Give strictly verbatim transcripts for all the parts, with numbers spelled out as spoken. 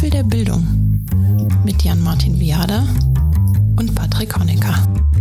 Gipfel der Bildung mit Jan-Martin Viada und Patrick Honecker.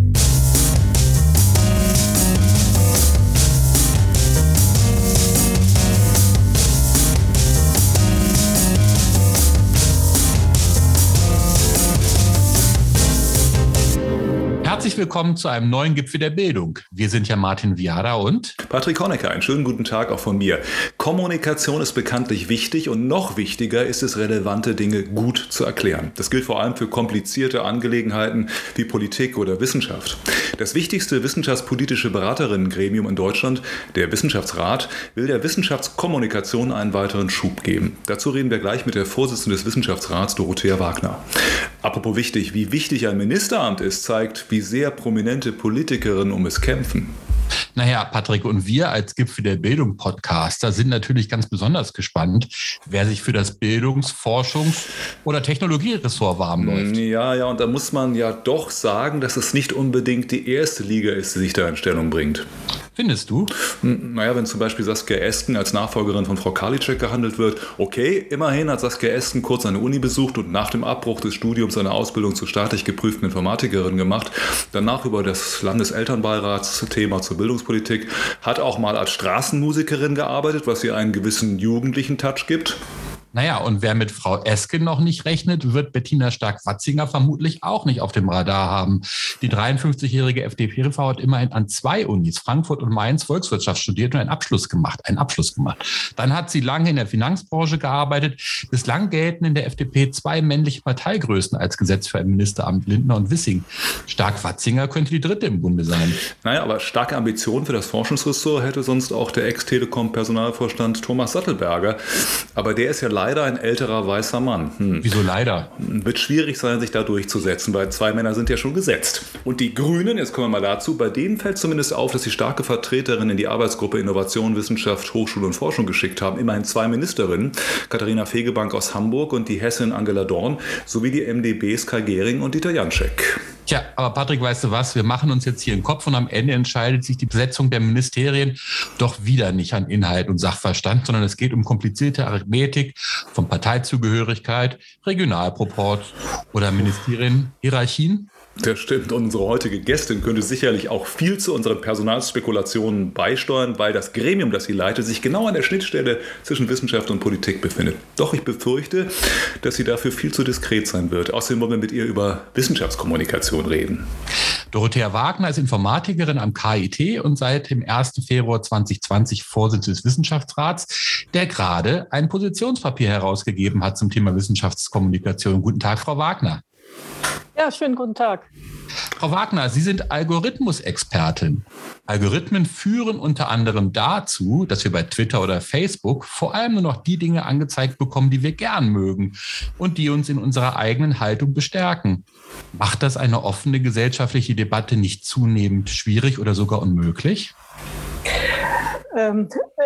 Herzlich willkommen zu einem neuen Gipfel der Bildung. Wir sind ja Martin Viada und Patrick Honecker. Einen schönen guten Tag auch von mir. Kommunikation ist bekanntlich wichtig und noch wichtiger ist es, relevante Dinge gut zu erklären. Das gilt vor allem für komplizierte Angelegenheiten wie Politik oder Wissenschaft. Das wichtigste wissenschaftspolitische Beraterinnengremium in Deutschland, der Wissenschaftsrat, will der Wissenschaftskommunikation einen weiteren Schub geben. Dazu reden wir gleich mit der Vorsitzenden des Wissenschaftsrats, Dorothea Wagner. Apropos wichtig, wie wichtig ein Ministeramt ist, zeigt, wie sehr prominente Politikerinnen um es kämpfen. Naja, Patrick, und wir als Gipfel der Bildung Podcaster sind natürlich ganz besonders gespannt, wer sich für das Bildungs-, Forschungs- oder Technologieressort warm läuft. Ja, ja, und da muss man ja doch sagen, dass es nicht unbedingt die erste Liga ist, die sich da in Stellung bringt. Findest du? Naja, wenn zum Beispiel Saskia Esken als Nachfolgerin von Frau Karliczek gehandelt wird, okay, immerhin hat Saskia Esken kurz eine Uni besucht und nach dem Abbruch des Studiums eine Ausbildung zur staatlich geprüften Informatikerin gemacht, danach über das Landeselternbeiratsthema zur Bildungspolitik, hat auch mal als Straßenmusikerin gearbeitet, was ihr einen gewissen jugendlichen Touch gibt. Naja, und wer mit Frau Esken noch nicht rechnet, wird Bettina Stark-Watzinger vermutlich auch nicht auf dem Radar haben. Die dreiundfünfzigjährige F D P-Frau hat immerhin an zwei Unis, Frankfurt und Mainz, Volkswirtschaft studiert und einen Abschluss gemacht. Einen Abschluss gemacht. Dann hat sie lange in der Finanzbranche gearbeitet. Bislang gelten in der F D P zwei männliche Parteigrößen als Gesetz für ein Ministeramt, Lindner und Wissing. Stark-Watzinger könnte die dritte im Bunde sein. Naja, aber starke Ambitionen für das Forschungsressort hätte sonst auch der Ex-Telekom-Personalvorstand Thomas Sattelberger. Aber der ist ja leider ein älterer weißer Mann. Hm. Wieso leider? Wird schwierig sein, sich da durchzusetzen, weil zwei Männer sind ja schon gesetzt. Und die Grünen, jetzt kommen wir mal dazu, bei denen fällt zumindest auf, dass sie starke Vertreterinnen in die Arbeitsgruppe Innovation, Wissenschaft, Hochschule und Forschung geschickt haben. Immerhin zwei Ministerinnen, Katharina Fegebank aus Hamburg und die Hessin Angela Dorn, sowie die M D Bs Kai Gehring und Dieter Janschek. Tja, aber Patrick, weißt du was? Wir machen uns jetzt hier den Kopf und am Ende entscheidet sich die Besetzung der Ministerien doch wieder nicht an Inhalt und Sachverstand, sondern es geht um komplizierte Arithmetik von Parteizugehörigkeit, Regionalproports oder Ministerienhierarchien. Das stimmt. Und unsere heutige Gästin könnte sicherlich auch viel zu unseren Personalspekulationen beisteuern, weil das Gremium, das sie leitet, sich genau an der Schnittstelle zwischen Wissenschaft und Politik befindet. Doch ich befürchte, dass sie dafür viel zu diskret sein wird. Außerdem wollen wir mit ihr über Wissenschaftskommunikation reden. Dorothea Wagner ist Informatikerin am K I T und seit dem ersten Februar zweitausendzwanzig Vorsitzende des Wissenschaftsrats, der gerade ein Positionspapier herausgegeben hat zum Thema Wissenschaftskommunikation. Guten Tag, Frau Wagner. Ja, schönen guten Tag. Frau Wagner, Sie sind Algorithmusexpertin. Algorithmen führen unter anderem dazu, dass wir bei Twitter oder Facebook vor allem nur noch die Dinge angezeigt bekommen, die wir gern mögen und die uns in unserer eigenen Haltung bestärken. Macht das eine offene gesellschaftliche Debatte nicht zunehmend schwierig oder sogar unmöglich? Ähm,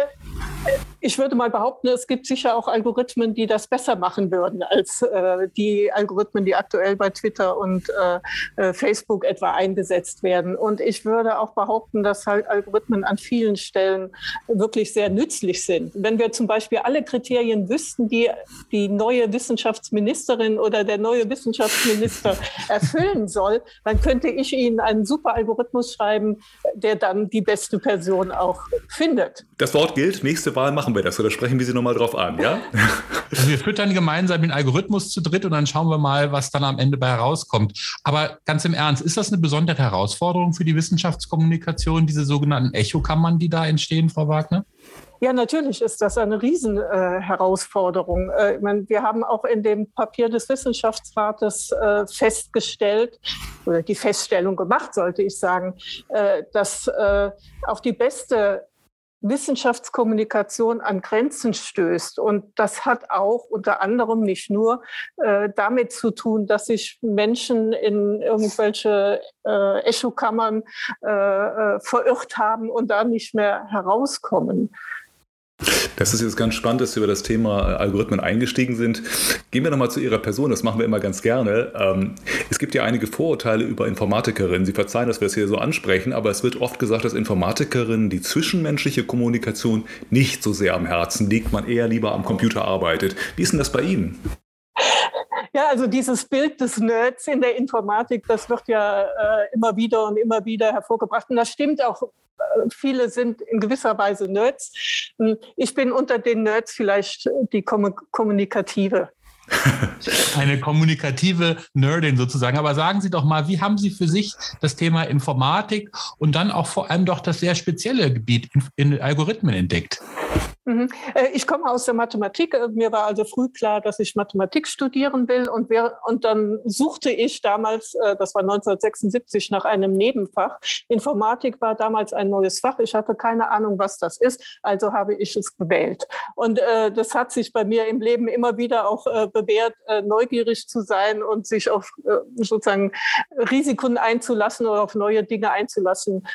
ich würde mal behaupten, es gibt sicher auch Algorithmen, die das besser machen würden als äh, die Algorithmen, die aktuell bei Twitter und äh, Facebook etwa eingesetzt werden. Und ich würde auch behaupten, dass halt Algorithmen an vielen Stellen wirklich sehr nützlich sind. Wenn wir zum Beispiel alle Kriterien wüssten, die die neue Wissenschaftsministerin oder der neue Wissenschaftsminister erfüllen soll, dann könnte ich Ihnen einen super Algorithmus schreiben, der dann die beste Person auch findet. Das Wort gilt. Nächste Wahl machen wir das oder sprechen wir Sie nochmal drauf an, ja? Also wir füttern gemeinsam den Algorithmus zu dritt und dann schauen wir mal, was dann am Ende bei herauskommt. Aber ganz im Ernst, ist das eine besondere Herausforderung für die Wissenschaftskommunikation, diese sogenannten Echokammern, die da entstehen, Frau Wagner? Ja, natürlich ist das eine Riesenherausforderung. Äh, ich meine, wir haben auch in dem Papier des Wissenschaftsrates äh, festgestellt, oder die Feststellung gemacht, sollte ich sagen, äh, dass äh, auf die beste Wissenschaftskommunikation an Grenzen stößt. Und das hat auch unter anderem nicht nur äh, damit zu tun, dass sich Menschen in irgendwelche äh, Echokammern äh, äh, verirrt haben und da nicht mehr herauskommen. Das ist jetzt ganz spannend, dass Sie über das Thema Algorithmen eingestiegen sind. Gehen wir nochmal zu Ihrer Person, das machen wir immer ganz gerne. Es gibt ja einige Vorurteile über Informatikerinnen. Sie verzeihen, dass wir es hier so ansprechen, aber es wird oft gesagt, dass Informatikerinnen die zwischenmenschliche Kommunikation nicht so sehr am Herzen liegt, man eher lieber am Computer arbeitet. Wie ist denn das bei Ihnen? Ja, also dieses Bild des Nerds in der Informatik, das wird ja äh, immer wieder und immer wieder hervorgebracht. Und das stimmt auch. Viele sind in gewisser Weise Nerds. Ich bin unter den Nerds vielleicht die kommunikative. Eine kommunikative Nerdin sozusagen. Aber sagen Sie doch mal, wie haben Sie für sich das Thema Informatik und dann auch vor allem doch das sehr spezielle Gebiet in, in Algorithmen entdeckt? Ich komme aus der Mathematik. Mir war also früh klar, dass ich Mathematik studieren will. Und, wer, und dann suchte ich damals, das war neunzehnhundertsechsundsiebzig, nach einem Nebenfach. Informatik war damals ein neues Fach. Ich hatte keine Ahnung, was das ist. Also habe ich es gewählt. Und äh, das hat sich bei mir im Leben immer wieder auch äh, bewährt, äh, neugierig zu sein und sich auf äh, sozusagen Risiken einzulassen oder auf neue Dinge einzulassen,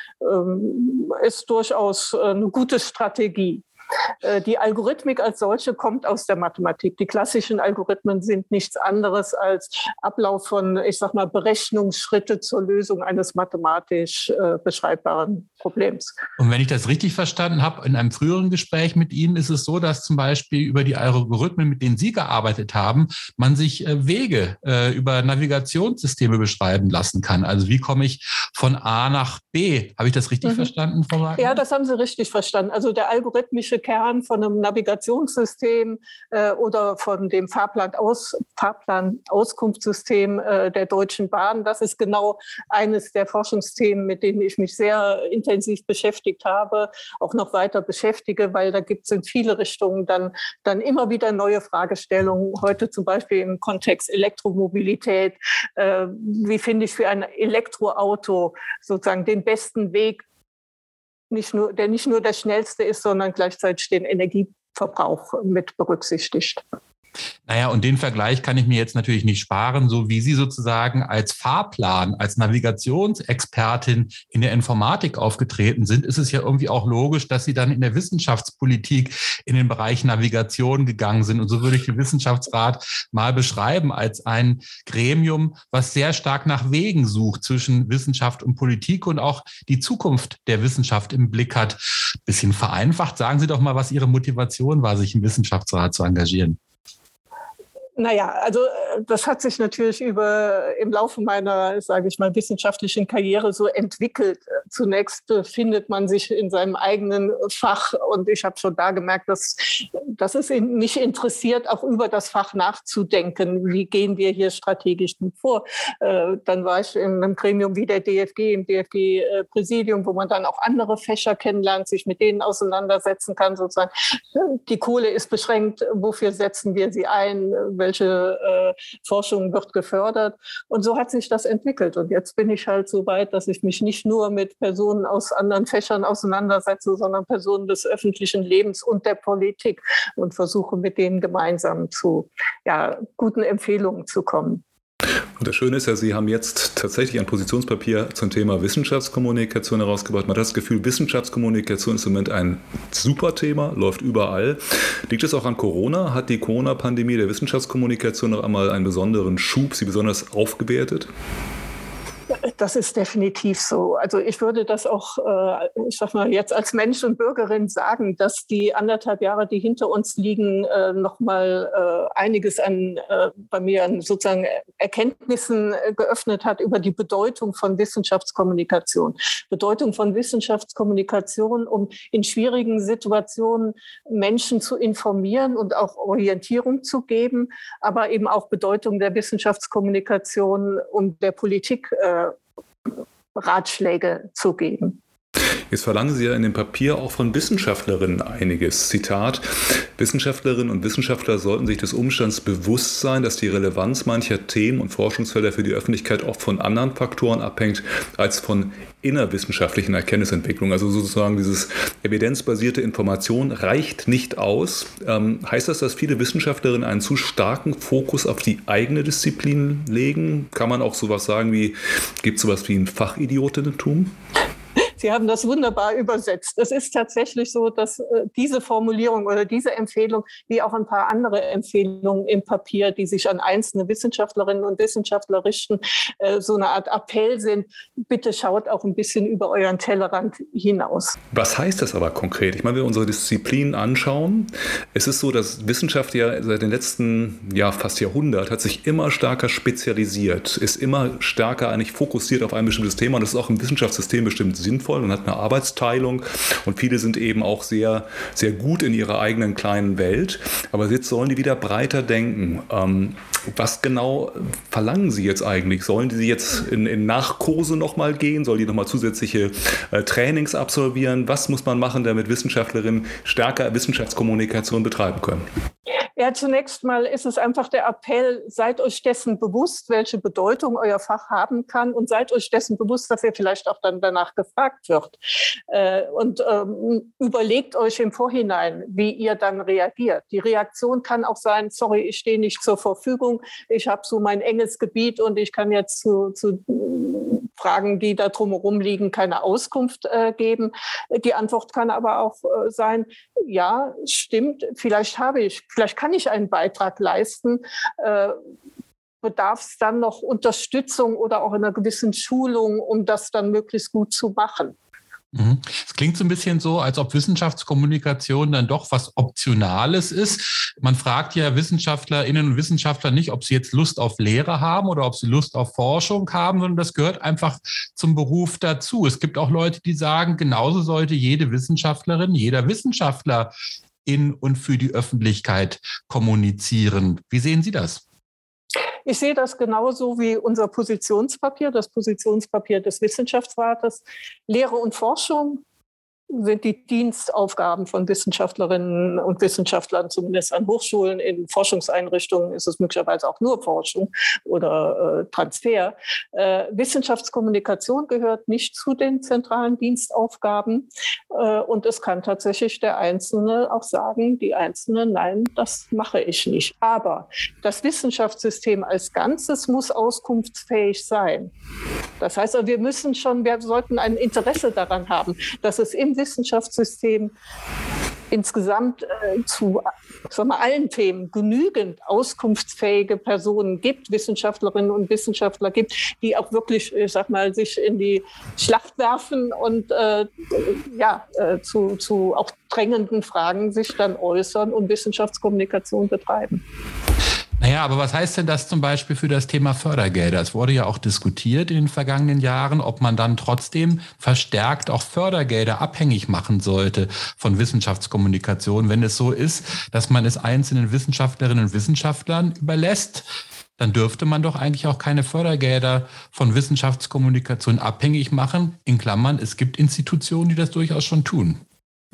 ähm, ist durchaus äh, eine gute Strategie. Die Algorithmik als solche kommt aus der Mathematik. Die klassischen Algorithmen sind nichts anderes als Ablauf von, ich sag mal, Berechnungsschritte zur Lösung eines mathematisch äh, beschreibbaren Problems. Und wenn ich das richtig verstanden habe, in einem früheren Gespräch mit Ihnen ist es so, dass zum Beispiel über die Algorithmen, mit denen Sie gearbeitet haben, man sich äh, Wege äh, über Navigationssysteme beschreiben lassen kann. Also wie komme ich von A nach B? Habe ich das richtig mhm. verstanden, Frau Wagner? Ja, das haben Sie richtig verstanden. Also der algorithmische Kern von einem Navigationssystem äh, oder von dem Fahrplan-Aus, Fahrplan-Auskunftssystem äh, der Deutschen Bahn. Das ist genau eines der Forschungsthemen, mit denen ich mich sehr intensiv beschäftigt habe, auch noch weiter beschäftige, weil da gibt es in viele Richtungen dann, dann immer wieder neue Fragestellungen. Heute zum Beispiel im Kontext Elektromobilität. Äh, wie finde ich für ein Elektroauto sozusagen den besten Weg, nicht nur, der nicht nur der schnellste ist, sondern gleichzeitig den Energieverbrauch mit berücksichtigt. Naja, und den Vergleich kann ich mir jetzt natürlich nicht sparen, so wie Sie sozusagen als Fahrplan, als Navigationsexpertin in der Informatik aufgetreten sind, ist es ja irgendwie auch logisch, dass Sie dann in der Wissenschaftspolitik in den Bereich Navigation gegangen sind. Und so würde ich den Wissenschaftsrat mal beschreiben als ein Gremium, was sehr stark nach Wegen sucht zwischen Wissenschaft und Politik und auch die Zukunft der Wissenschaft im Blick hat. Bisschen vereinfacht, sagen Sie doch mal, was Ihre Motivation war, sich im Wissenschaftsrat zu engagieren. Naja, also das hat sich natürlich über im Laufe meiner, sage ich mal, wissenschaftlichen Karriere so entwickelt. Zunächst befindet man sich in seinem eigenen Fach und ich habe schon da gemerkt, dass, dass es mich interessiert, auch über das Fach nachzudenken. Wie gehen wir hier strategisch vor? Dann war ich in einem Gremium wie der D F G, im D F G-Präsidium, wo man dann auch andere Fächer kennenlernt, sich mit denen auseinandersetzen kann. Sozusagen, die Kohle ist beschränkt, wofür setzen wir sie ein? Welche äh, Forschung wird gefördert? Und so hat sich das entwickelt. Und jetzt bin ich halt so weit, dass ich mich nicht nur mit Personen aus anderen Fächern auseinandersetze, sondern Personen des öffentlichen Lebens und der Politik und versuche mit denen gemeinsam zu ja, guten Empfehlungen zu kommen. Und das Schöne ist ja, Sie haben jetzt tatsächlich ein Positionspapier zum Thema Wissenschaftskommunikation herausgebracht. Man hat das Gefühl, Wissenschaftskommunikation ist im Moment ein super Thema, läuft überall. Liegt es auch an Corona? Hat die Corona-Pandemie der Wissenschaftskommunikation noch einmal einen besonderen Schub, sie besonders aufgewertet? Das ist definitiv so. Also ich würde das auch, äh, ich sag mal, jetzt als Mensch und Bürgerin sagen, dass die anderthalb Jahre, die hinter uns liegen, äh, nochmal äh, einiges an äh, bei mir an sozusagen Erkenntnissen äh, geöffnet hat über die Bedeutung von Wissenschaftskommunikation. Bedeutung von Wissenschaftskommunikation, um in schwierigen Situationen Menschen zu informieren und auch Orientierung zu geben, aber eben auch Bedeutung der Wissenschaftskommunikation und der Politik äh, Ratschläge zu geben. Jetzt verlangen Sie ja in dem Papier auch von Wissenschaftlerinnen einiges. Zitat: Wissenschaftlerinnen und Wissenschaftler sollten sich des Umstands bewusst sein, dass die Relevanz mancher Themen und Forschungsfelder für die Öffentlichkeit oft von anderen Faktoren abhängt als von innerwissenschaftlichen Erkenntnisentwicklungen. Also sozusagen dieses evidenzbasierte Information reicht nicht aus. Ähm, heißt das, dass viele Wissenschaftlerinnen einen zu starken Fokus auf die eigene Disziplin legen? Kann man auch sowas sagen wie, gibt es sowas wie ein Fachidiotentum? Sie haben das wunderbar übersetzt. Es ist tatsächlich so, dass äh, diese Formulierung oder diese Empfehlung, wie auch ein paar andere Empfehlungen im Papier, die sich an einzelne Wissenschaftlerinnen und Wissenschaftler richten, äh, so eine Art Appell sind. Bitte schaut auch ein bisschen über euren Tellerrand hinaus. Was heißt das aber konkret? Ich meine, wenn wir unsere Disziplinen anschauen, es ist so, dass Wissenschaft ja seit den letzten ja, fast Jahrhundert hat sich immer stärker spezialisiert, ist immer stärker eigentlich fokussiert auf ein bestimmtes Thema. Und das ist auch im Wissenschaftssystem bestimmt sinnvoll und hat eine Arbeitsteilung. Und viele sind eben auch sehr, sehr gut in ihrer eigenen kleinen Welt. Aber jetzt sollen die wieder breiter denken. Ähm, was genau verlangen Sie jetzt eigentlich? Sollen die jetzt in, in Nachkurse nochmal gehen? Sollen die nochmal zusätzliche äh, Trainings absolvieren? Was muss man machen, damit Wissenschaftlerinnen stärker Wissenschaftskommunikation betreiben können? Ja, zunächst mal ist es einfach der Appell, seid euch dessen bewusst, welche Bedeutung euer Fach haben kann und seid euch dessen bewusst, dass ihr vielleicht auch dann danach gefragt wird. Äh, und ähm, überlegt euch im Vorhinein, wie ihr dann reagiert. Die Reaktion kann auch sein, sorry, ich stehe nicht zur Verfügung, ich habe so mein enges Gebiet und ich kann jetzt zu, zu Fragen, die da drumherum liegen, keine Auskunft äh, geben. Die Antwort kann aber auch äh, sein, ja, stimmt, vielleicht habe ich, vielleicht kann ich einen Beitrag leisten, äh, bedarf es dann noch Unterstützung oder auch einer gewissen Schulung, um das dann möglichst gut zu machen. Es klingt so ein bisschen so, als ob Wissenschaftskommunikation dann doch was Optionales ist. Man fragt ja WissenschaftlerInnen und Wissenschaftler nicht, ob sie jetzt Lust auf Lehre haben oder ob sie Lust auf Forschung haben, sondern das gehört einfach zum Beruf dazu. Es gibt auch Leute, die sagen, genauso sollte jede Wissenschaftlerin, jeder Wissenschaftler in und für die Öffentlichkeit kommunizieren. Wie sehen Sie das? Ich sehe das genauso wie unser Positionspapier, das Positionspapier des Wissenschaftsrates. Lehre und Forschung sind die Dienstaufgaben von Wissenschaftlerinnen und Wissenschaftlern, zumindest an Hochschulen. In Forschungseinrichtungen ist es möglicherweise auch nur Forschung oder äh, Transfer. Äh, Wissenschaftskommunikation gehört nicht zu den zentralen Dienstaufgaben. Äh, und es kann tatsächlich der Einzelne auch sagen, die Einzelne, nein, das mache ich nicht. Aber das Wissenschaftssystem als Ganzes muss auskunftsfähig sein. Das heißt, wir müssen schon, wir sollten ein Interesse daran haben, dass es im Wissenschaftssystem insgesamt äh, zu sagen wir, allen Themen genügend auskunftsfähige Personen gibt, Wissenschaftlerinnen und Wissenschaftler gibt, die auch wirklich, ich sag mal, sich in die Schlacht werfen und äh, ja, äh, zu, zu auch drängenden Fragen sich dann äußern und Wissenschaftskommunikation betreiben. Naja, aber was heißt denn das zum Beispiel für das Thema Fördergelder? Es wurde ja auch diskutiert in den vergangenen Jahren, ob man dann trotzdem verstärkt auch Fördergelder abhängig machen sollte von Wissenschaftskommunikation, wenn es so ist, dass man es einzelnen Wissenschaftlerinnen und Wissenschaftlern überlässt. Dann dürfte man doch eigentlich auch keine Fördergelder von Wissenschaftskommunikation abhängig machen. In Klammern, es gibt Institutionen, die das durchaus schon tun.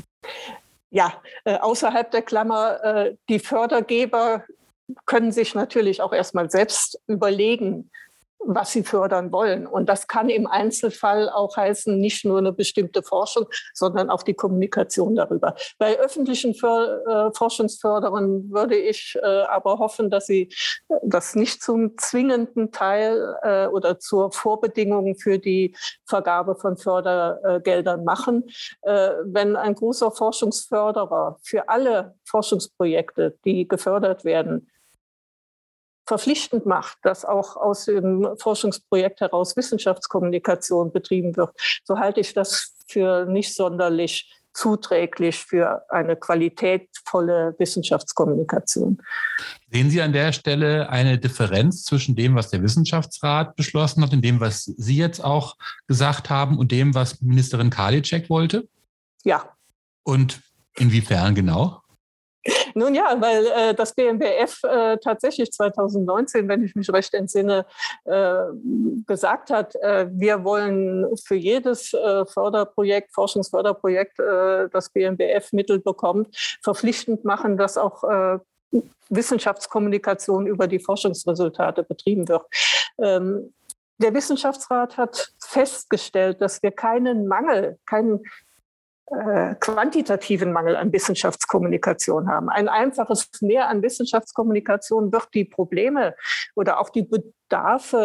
Ja, äh, außerhalb der Klammer, äh, die Fördergeber können sich natürlich auch erstmal selbst überlegen, was sie fördern wollen. Und das kann im Einzelfall auch heißen, nicht nur eine bestimmte Forschung, sondern auch die Kommunikation darüber. Bei öffentlichen För- äh, Forschungsförderern würde ich äh, aber hoffen, dass sie das nicht zum zwingenden Teil äh, oder zur Vorbedingung für die Vergabe von Fördergeldern machen. Äh, wenn ein großer Forschungsförderer für alle Forschungsprojekte, die gefördert werden, verpflichtend macht, dass auch aus dem Forschungsprojekt heraus Wissenschaftskommunikation betrieben wird, so halte ich das für nicht sonderlich zuträglich für eine qualitätvolle Wissenschaftskommunikation. Sehen Sie an der Stelle eine Differenz zwischen dem, was der Wissenschaftsrat beschlossen hat und dem, was Sie jetzt auch gesagt haben und dem, was Ministerin Karliczek wollte? Ja. Und inwiefern genau? Nun ja, weil äh, das B M B F äh, tatsächlich zwanzig neunzehn, wenn ich mich recht entsinne, äh, gesagt hat, äh, wir wollen für jedes äh, Förderprojekt, Forschungsförderprojekt, äh, das B M B F Mittel bekommt, verpflichtend machen, dass auch äh, Wissenschaftskommunikation über die Forschungsresultate betrieben wird. Ähm, der Wissenschaftsrat hat festgestellt, dass wir keinen Mangel, keinen Äh, quantitativen Mangel an Wissenschaftskommunikation haben. Ein einfaches Mehr an Wissenschaftskommunikation wird die Probleme oder auch die Bedarfe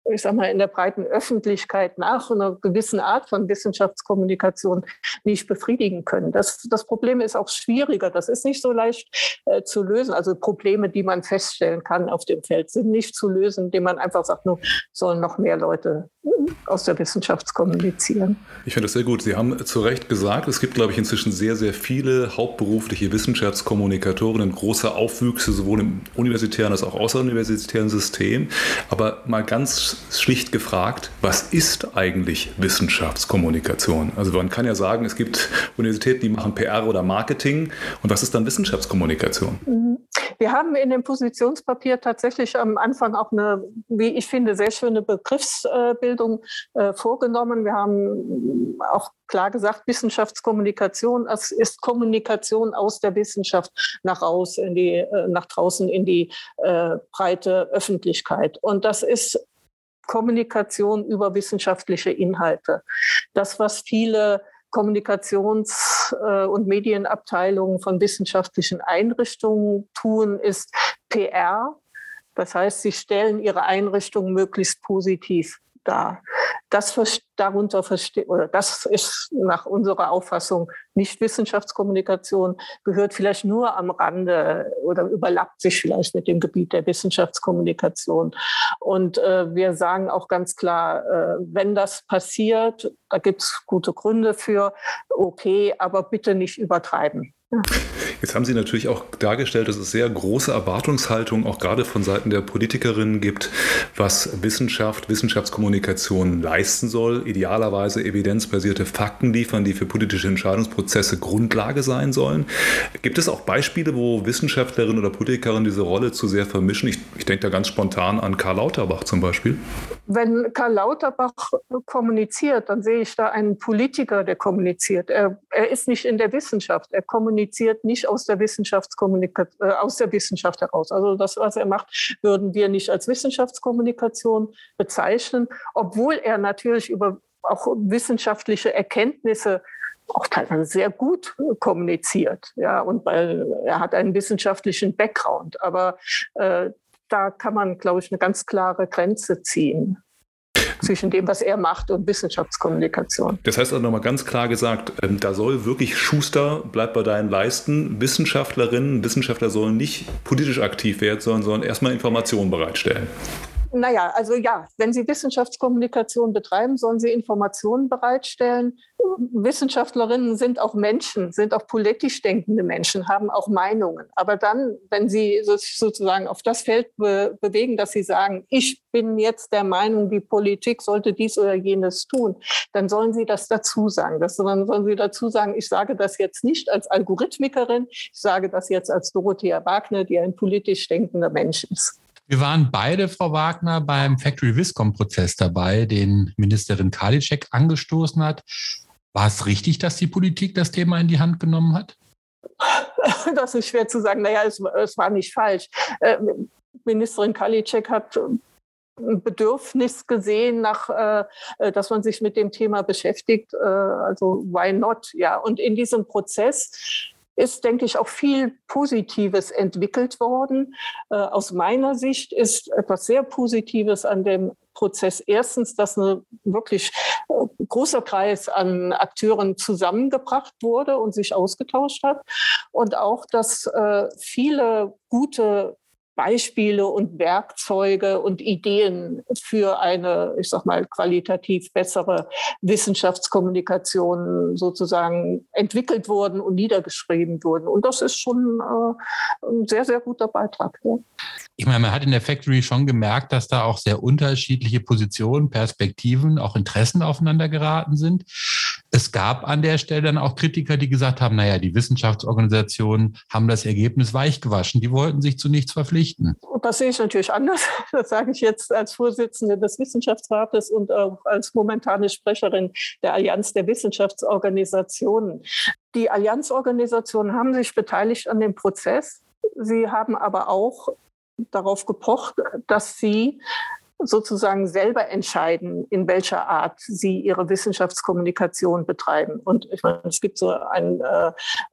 ich sag mal, in der breiten Öffentlichkeit nach einer gewissen Art von Wissenschaftskommunikation nicht befriedigen können. Das, das Problem ist auch schwieriger. Das ist nicht so leicht äh, zu lösen. Also Probleme, die man feststellen kann auf dem Feld, sind nicht zu lösen, indem man einfach sagt, nur sollen noch mehr Leute aus der Wissenschaft kommunizieren. Ich finde das sehr gut. Sie haben zu Recht gesagt, es gibt, glaube ich, inzwischen sehr, sehr viele hauptberufliche Wissenschaftskommunikatorinnen, große Aufwüchse sowohl im universitären als auch außeruniversitären System. Aber mal ganz schlicht gefragt, was ist eigentlich Wissenschaftskommunikation? Also man kann ja sagen, es gibt Universitäten, die machen P R oder Marketing. Und was ist dann Wissenschaftskommunikation? Wir haben in dem Positionspapier tatsächlich am Anfang auch eine, wie ich finde, sehr schöne Begriffsbildung äh, vorgenommen. Wir haben auch klar gesagt, Wissenschaftskommunikation, das ist Kommunikation aus der Wissenschaft nach raus, in die, äh, nach draußen in die äh, breite Öffentlichkeit. Und das ist Kommunikation über wissenschaftliche Inhalte. Das, was viele Kommunikations- und Medienabteilungen von wissenschaftlichen Einrichtungen tun, ist P R. Das heißt, sie stellen ihre Einrichtungen möglichst positiv dar. Das darunter versteht, oder das ist nach unserer Auffassung nicht Wissenschaftskommunikation, gehört vielleicht nur am Rande oder überlappt sich vielleicht mit dem Gebiet der Wissenschaftskommunikation. Und äh, wir sagen auch ganz klar, äh, wenn das passiert, da gibt es gute Gründe für, okay, aber bitte nicht übertreiben. Jetzt haben Sie natürlich auch dargestellt, dass es sehr große Erwartungshaltung auch gerade von Seiten der Politikerinnen gibt, was Wissenschaft, Wissenschaftskommunikation leisten soll. Idealerweise evidenzbasierte Fakten liefern, die für politische Entscheidungsprozesse Grundlage sein sollen. Gibt es auch Beispiele, wo Wissenschaftlerinnen oder Politikerinnen diese Rolle zu sehr vermischen? Ich, ich denke da ganz spontan an Karl Lauterbach zum Beispiel. Wenn Karl Lauterbach kommuniziert, dann sehe ich da einen Politiker, der kommuniziert. Er, er ist nicht in der Wissenschaft. Er kommuniziert nicht aus der Wissenschaftskommunikation, äh, aus der Wissenschaft heraus. Also das, was er macht, würden wir nicht als Wissenschaftskommunikation bezeichnen, obwohl er natürlich über auch wissenschaftliche Erkenntnisse auch teilweise sehr gut kommuniziert. Ja, und weil er hat einen wissenschaftlichen Background. Aber äh, da kann man, glaube ich, eine ganz klare Grenze ziehen zwischen dem, was er macht, und Wissenschaftskommunikation. Das heißt also nochmal ganz klar gesagt, da soll wirklich Schuster, bleibt bei deinen Leisten. Wissenschaftlerinnen, Wissenschaftler sollen nicht politisch aktiv werden, sondern sollen erstmal Informationen bereitstellen. Naja, also ja, wenn Sie Wissenschaftskommunikation betreiben, sollen Sie Informationen bereitstellen. Wissenschaftlerinnen sind auch Menschen, sind auch politisch denkende Menschen, haben auch Meinungen. Aber dann, wenn Sie sich sozusagen auf das Feld be- bewegen, dass Sie sagen, ich bin jetzt der Meinung, die Politik sollte dies oder jenes tun, dann sollen Sie das dazu sagen. Das, dann sollen Sie dazu sagen, ich sage das jetzt nicht als Algorithmikerin, ich sage das jetzt als Dorothea Wagner, die ein politisch denkender Mensch ist. Wir waren beide, Frau Wagner, beim Factory-Viscom-Prozess dabei, den Ministerin Karliczek angestoßen hat. War es richtig, dass die Politik das Thema in die Hand genommen hat? Das ist schwer zu sagen. Naja, es, es war nicht falsch. Äh, Ministerin Karliczek hat ein Bedürfnis gesehen, nach, äh, dass man sich mit dem Thema beschäftigt. Äh, also why not? Ja, und in diesem Prozess ist, denke ich, auch viel Positives entwickelt worden. Äh, aus meiner Sicht ist etwas sehr Positives an dem Prozess erstens, dass ein wirklich äh, großer Kreis an Akteuren zusammengebracht wurde und sich ausgetauscht hat. Und auch, dass äh, viele gute Beispiele und Werkzeuge und Ideen für eine, ich sag mal, qualitativ bessere Wissenschaftskommunikation sozusagen entwickelt wurden und niedergeschrieben wurden. Und das ist schon äh, ein sehr, sehr guter Beitrag. Ja. Ich meine, man hat in der Factory schon gemerkt, dass da auch sehr unterschiedliche Positionen, Perspektiven, auch Interessen aufeinander geraten sind. Es gab an der Stelle dann auch Kritiker, die gesagt haben, naja, die Wissenschaftsorganisationen haben das Ergebnis weichgewaschen. Die wollten sich zu nichts verpflichten. Und das sehe ich natürlich anders. Das sage ich jetzt als Vorsitzende des Wissenschaftsrates und auch als momentane Sprecherin der Allianz der Wissenschaftsorganisationen. Die Allianzorganisationen haben sich beteiligt an dem Prozess. Sie haben aber auch darauf gepocht, dass sie sozusagen selber entscheiden, in welcher Art sie ihre Wissenschaftskommunikation betreiben. Und ich meine, es gibt so ein äh,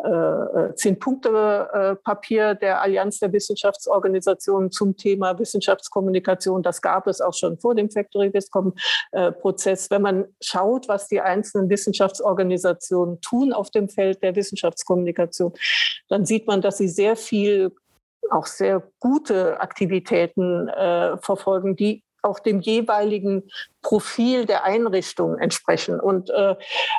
äh, Zehn-Punkte-Papier der Allianz der Wissenschaftsorganisationen zum Thema Wissenschaftskommunikation. Das gab es auch schon vor dem Factory-Viscom-Prozess. Wenn man schaut, was die einzelnen Wissenschaftsorganisationen tun auf dem Feld der Wissenschaftskommunikation, dann sieht man, dass sie sehr viel, auch sehr gute Aktivitäten äh, verfolgen, die auch dem jeweiligen Profil der Einrichtung entsprechen. Und äh,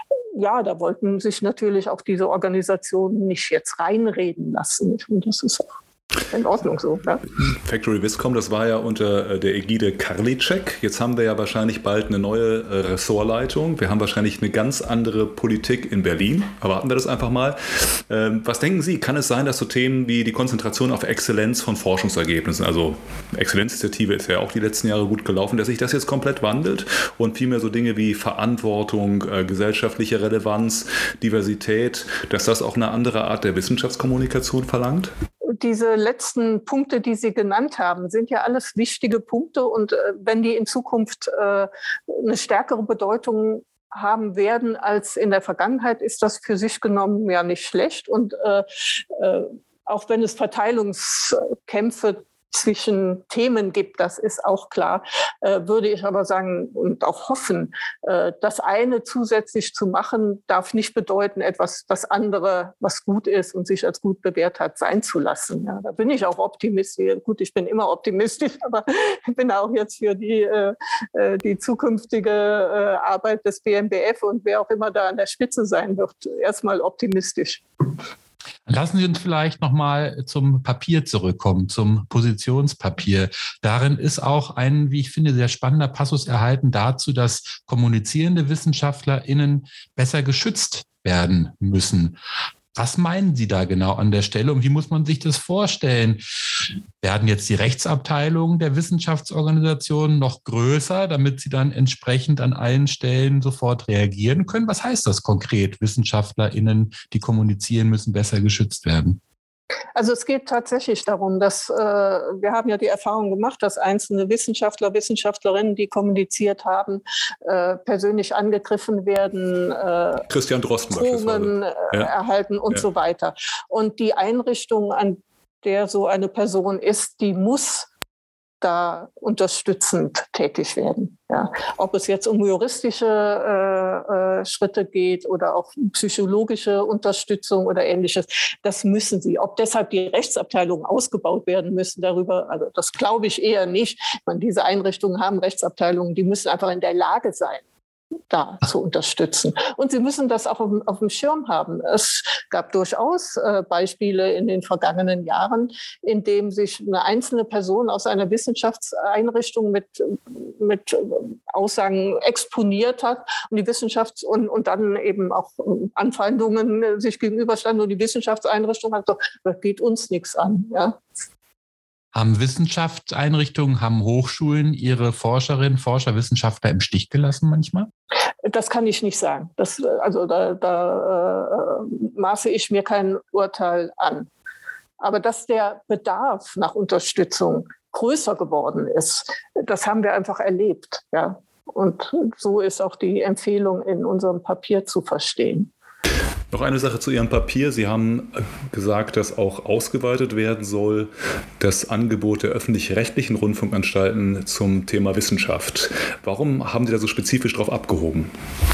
ja, da wollten sich natürlich auch diese Organisationen nicht jetzt reinreden lassen. Und das ist auch in Ordnung so. Ja. Factory Viscom, das war ja unter der Ägide Karliczek. Jetzt haben wir ja wahrscheinlich bald eine neue Ressortleitung. Wir haben wahrscheinlich eine ganz andere Politik in Berlin. Erwarten wir das einfach mal. Was denken Sie, kann es sein, dass so Themen wie die Konzentration auf Exzellenz von Forschungsergebnissen, also Exzellenzinitiative ist ja auch die letzten Jahre gut gelaufen, dass sich das jetzt komplett wandelt und vielmehr so Dinge wie Verantwortung, gesellschaftliche Relevanz, Diversität, dass das auch eine andere Art der Wissenschaftskommunikation verlangt? Diese letzten Punkte, die Sie genannt haben, sind ja alles wichtige Punkte. Und äh, wenn die in Zukunft äh, eine stärkere Bedeutung haben werden als in der Vergangenheit, ist das für sich genommen ja nicht schlecht. Und äh, äh, auch wenn es Verteilungskämpfe zwischen Themen gibt, das ist auch klar, äh, würde ich aber sagen und auch hoffen, äh, das eine zusätzlich zu machen, darf nicht bedeuten, etwas, das andere, was gut ist und sich als gut bewährt hat, sein zu lassen. Ja, da bin ich auch optimistisch. Gut, ich bin immer optimistisch, aber ich bin auch jetzt für die, äh, die zukünftige äh, Arbeit des B M B F und wer auch immer da an der Spitze sein wird, erstmal optimistisch. Lassen Sie uns vielleicht nochmal zum Papier zurückkommen, zum Positionspapier. Darin ist auch ein, wie ich finde, sehr spannender Passus erhalten dazu, dass kommunizierende WissenschaftlerInnen besser geschützt werden müssen. Was meinen Sie da genau an der Stelle und wie muss man sich das vorstellen? Werden jetzt die Rechtsabteilungen der Wissenschaftsorganisationen noch größer, damit sie dann entsprechend an allen Stellen sofort reagieren können? Was heißt das konkret? WissenschaftlerInnen, die kommunizieren, müssen besser geschützt werden. Also es geht tatsächlich darum, dass äh, wir haben ja die Erfahrung gemacht, dass einzelne Wissenschaftler, Wissenschaftlerinnen, die kommuniziert haben, äh, persönlich angegriffen werden, äh, Christian Drosten Drohungen äh, ja. erhalten und ja. so weiter. Und die Einrichtung, an der so eine Person ist, die muss da unterstützend tätig werden. Ja. Ob es jetzt um juristische äh, äh, Schritte geht oder auch psychologische Unterstützung oder Ähnliches, das müssen sie. Ob deshalb die Rechtsabteilungen ausgebaut werden müssen darüber, also das glaube ich eher nicht. Ich meine, diese Einrichtungen haben Rechtsabteilungen, die müssen einfach in der Lage sein, da zu unterstützen. Und sie müssen das auch auf, auf dem Schirm haben. Es gab durchaus äh, Beispiele in den vergangenen Jahren, in dem sich eine einzelne Person aus einer Wissenschaftseinrichtung mit, mit Aussagen exponiert hat und die Wissenschafts- und, und dann eben auch Anfeindungen sich gegenüberstanden und die Wissenschaftseinrichtung hat gesagt, das geht uns nichts an. Ja. Haben Wissenschaftseinrichtungen, haben Hochschulen ihre Forscherinnen, Forscher, Wissenschaftler im Stich gelassen manchmal? Das kann ich nicht sagen. Das, also da, da äh, maße ich mir kein Urteil an. Aber dass der Bedarf nach Unterstützung größer geworden ist, das haben wir einfach erlebt. Ja? Und so ist auch die Empfehlung in unserem Papier zu verstehen. Noch eine Sache zu Ihrem Papier. Sie haben gesagt, dass auch ausgeweitet werden soll das Angebot der öffentlich-rechtlichen Rundfunkanstalten zum Thema Wissenschaft. Warum haben Sie da so spezifisch drauf abgehoben?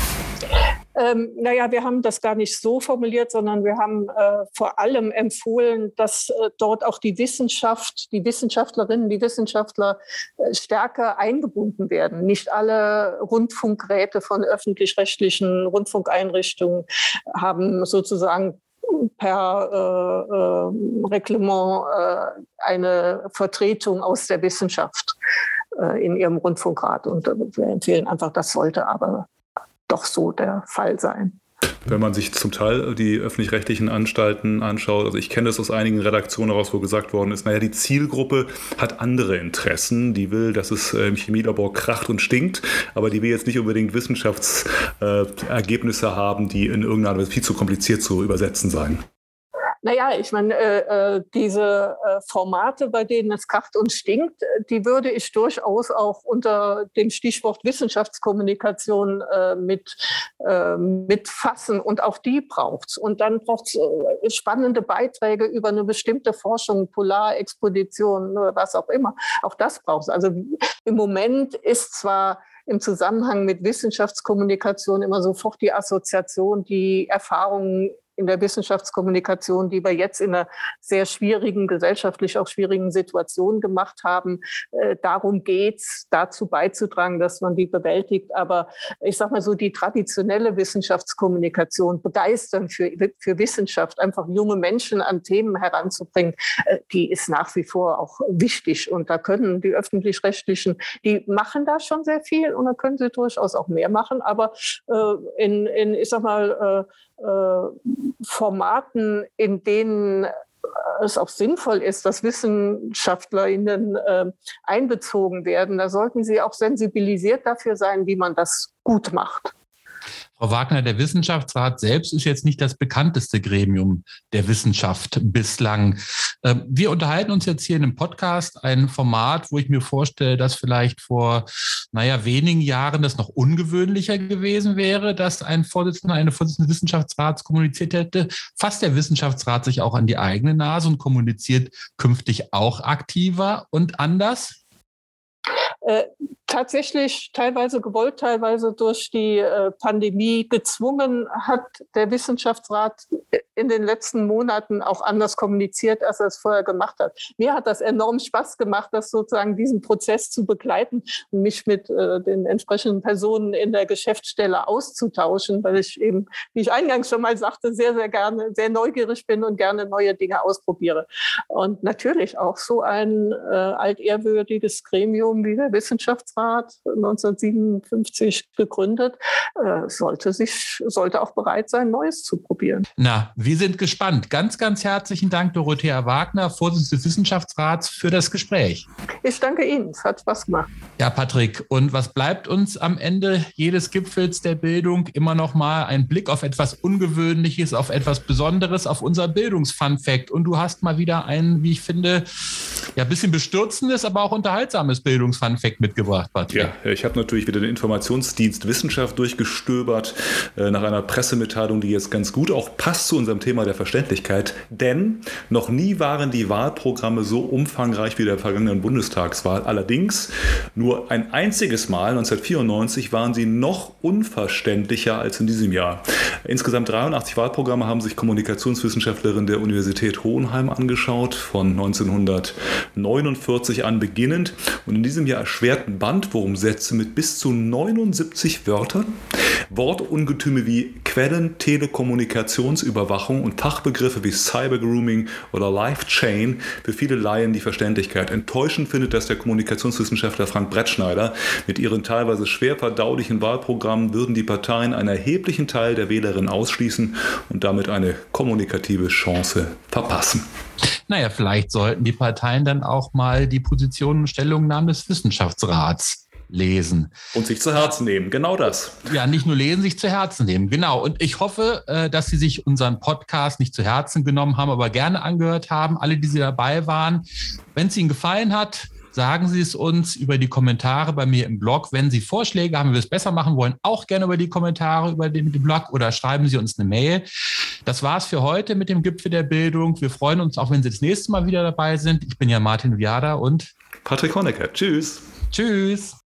Ähm, naja, wir haben das gar nicht so formuliert, sondern wir haben äh, vor allem empfohlen, dass äh, dort auch die Wissenschaft, die Wissenschaftlerinnen, die Wissenschaftler äh, stärker eingebunden werden. Nicht alle Rundfunkräte von öffentlich-rechtlichen Rundfunkeinrichtungen haben sozusagen per äh, äh, Reglement äh, eine Vertretung aus der Wissenschaft äh, in ihrem Rundfunkrat. Und äh, wir empfehlen einfach, das sollte aber doch so der Fall sein. Wenn man sich zum Teil die öffentlich-rechtlichen Anstalten anschaut, also ich kenne das aus einigen Redaktionen heraus, wo gesagt worden ist, naja, die Zielgruppe hat andere Interessen, die will, dass es im Chemielabor kracht und stinkt, aber die will jetzt nicht unbedingt Wissenschaftsergebnisse haben, die in irgendeiner Weise viel zu kompliziert zu übersetzen seien. Naja, ich meine, äh, diese äh, Formate, bei denen es kracht und stinkt, die würde ich durchaus auch unter dem Stichwort Wissenschaftskommunikation äh, mit, äh, mit fassen. Und auch die braucht es. Und dann braucht es äh, spannende Beiträge über eine bestimmte Forschung, Polarexpedition, was auch immer. Auch das braucht es. Also im Moment ist zwar im Zusammenhang mit Wissenschaftskommunikation immer sofort die Assoziation, die Erfahrungen in der Wissenschaftskommunikation, die wir jetzt in einer sehr schwierigen, gesellschaftlich auch schwierigen Situation gemacht haben. Äh, darum geht's, dazu beizutragen, dass man die bewältigt. Aber ich sag mal so, die traditionelle Wissenschaftskommunikation, begeistern für, für Wissenschaft, einfach junge Menschen an Themen heranzubringen, äh, die ist nach wie vor auch wichtig. Und da können die Öffentlich-Rechtlichen, die machen da schon sehr viel und da können sie durchaus auch mehr machen. Aber äh, in, in, ich sag mal, äh, Formaten, in denen es auch sinnvoll ist, dass WissenschaftlerInnen äh, einbezogen werden, da sollten sie auch sensibilisiert dafür sein, wie man das gut macht. Frau Wagner, der Wissenschaftsrat selbst ist jetzt nicht das bekannteste Gremium der Wissenschaft bislang. Wir unterhalten uns jetzt hier in einem Podcast, ein Format, wo ich mir vorstelle, dass vielleicht vor, naja, wenigen Jahren das noch ungewöhnlicher gewesen wäre, dass ein Vorsitzender, eine Vorsitzende des Wissenschaftsrats kommuniziert hätte. Fasst der Wissenschaftsrat sich auch an die eigene Nase und kommuniziert künftig auch aktiver und anders? Äh, tatsächlich teilweise gewollt, teilweise durch die äh, Pandemie gezwungen, hat der Wissenschaftsrat in den letzten Monaten auch anders kommuniziert, als er es vorher gemacht hat. Mir hat das enorm Spaß gemacht, das sozusagen diesen Prozess zu begleiten und mich mit äh, den entsprechenden Personen in der Geschäftsstelle auszutauschen, weil ich eben, wie ich eingangs schon mal sagte, sehr, sehr gerne, sehr neugierig bin und gerne neue Dinge ausprobiere. Und natürlich auch so ein äh, altehrwürdiges Gremium wie der Wissenschaftsrat neunzehnhundertsiebenundfünfzig gegründet, äh, sollte sich, sollte auch bereit sein, Neues zu probieren. Na, wir sind gespannt. Ganz, ganz herzlichen Dank, Dorothea Wagner, Vorsitzende des Wissenschaftsrats, für das Gespräch. Ich danke Ihnen. Es hat Spaß gemacht. Ja, Patrick. Und was bleibt uns am Ende jedes Gipfels der Bildung? Immer noch mal ein Blick auf etwas Ungewöhnliches, auf etwas Besonderes, auf unser Bildungsfunfact. Und du hast mal wieder ein, wie ich finde, ja, ein bisschen bestürzendes, aber auch unterhaltsames Bildungsfunfact mitgebracht, Patrick. Ja, ich habe natürlich wieder den Informationsdienst Wissenschaft durchgestöbert äh, nach einer Pressemitteilung, die jetzt ganz gut auch passt zu unserem Thema der Verständlichkeit. Denn noch nie waren die Wahlprogramme so umfangreich wie der vergangenen Bundestagswahl. Allerdings nur ein einziges Mal, neunzehnhundertvierundneunzig, waren sie noch unverständlicher als in diesem Jahr. Insgesamt dreiundachtzig Wahlprogramme haben sich Kommunikationswissenschaftlerinnen der Universität Hohenheim angeschaut, von neunzehnhundertneunundvierzig an beginnend. Und in diesem Jahr erschwerten Bandwurmsätze mit bis zu neunundsiebzig Wörtern, Wortungetüme wie Quellen, Telekommunikationsüberwachung und Fachbegriffe wie Cybergrooming oder Life-Chain für viele Laien die Verständlichkeit. Enttäuschend findet das der Kommunikationswissenschaftler Frank Brettschneider. Mit ihren teilweise schwer verdaulichen Wahlprogrammen würden die Parteien einen erheblichen Teil der Wählerinnen ausschließen und damit eine kommunikative Chance verpassen. Naja, vielleicht sollten die Parteien dann auch mal die Positionen und Stellungnahmen des Wissenschaftsrats lesen. Und sich zu Herzen nehmen, genau das. Ja, nicht nur lesen, sich zu Herzen nehmen, genau. Und ich hoffe, dass Sie sich unseren Podcast nicht zu Herzen genommen haben, aber gerne angehört haben, alle, die Sie dabei waren. Wenn es Ihnen gefallen hat, sagen Sie es uns über die Kommentare bei mir im Blog. Wenn Sie Vorschläge haben, wie wir es besser machen wollen, auch gerne über die Kommentare über den Blog oder schreiben Sie uns eine Mail. Das war's für heute mit dem Gipfel der Bildung. Wir freuen uns auch, wenn Sie das nächste Mal wieder dabei sind. Ich bin ja Martin Viada und Patrick Honecker. Tschüss. Tschüss.